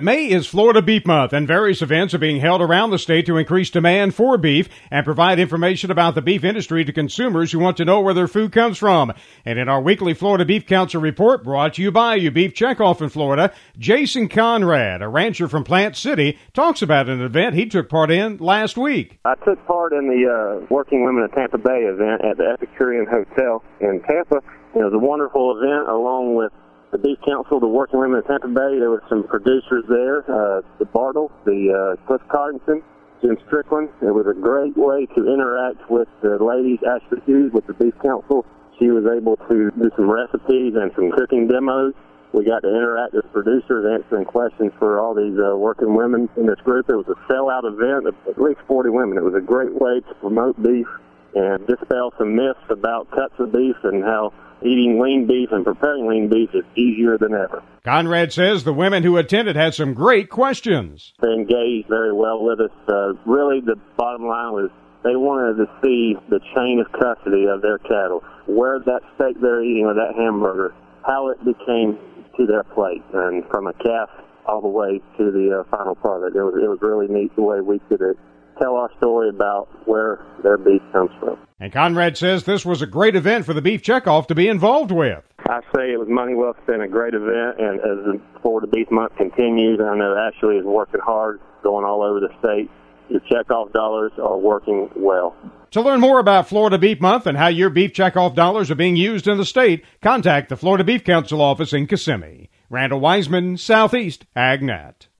May is Florida Beef Month, and various events are being held around the state to increase demand for beef and provide information about the beef industry to consumers who want to know where their food comes from. And in our weekly Florida Beef Council report, brought to you by You Beef Checkoff in Florida, Jason Conrad, a rancher from Plant City, talks about an event he took part in last week. I took part in the Working Women of Tampa Bay event at the Epicurean Hotel in Tampa. It was a wonderful event along with the Beef Council, the Working Women of Tampa Bay. There were some producers there, the Bartle, the Cliff Cottington, Jim Strickland. It was a great way to interact with the ladies, Ashley Hughes, with the Beef Council. She was able to do some recipes and some cooking demos. We got to interact with producers, answering questions for all these working women in this group. It was a sellout event of at least 40 women. It was a great way to promote beef and dispel some myths about cuts of beef and how eating lean beef and preparing lean beef is easier than ever. Conrad says the women who attended had some great questions. They engaged very well with us. Really, the bottom line was they wanted to see the chain of custody of their cattle, where that steak they're eating or that hamburger, how it became to their plate, and from a calf all the way to the final product. It was really neat the way we could tell our story about where their beef comes from. And Conrad says this was a great event for the Beef Checkoff to be involved with. I say it was money well spent, a great event, and as the Florida Beef Month continues, I know Ashley is working hard, going all over the state. Your checkoff dollars are working well. To learn more about Florida Beef Month and how your Beef Checkoff dollars are being used in the state, contact the Florida Beef Council office in Kissimmee. Randall Wiseman, Southeast AgNet.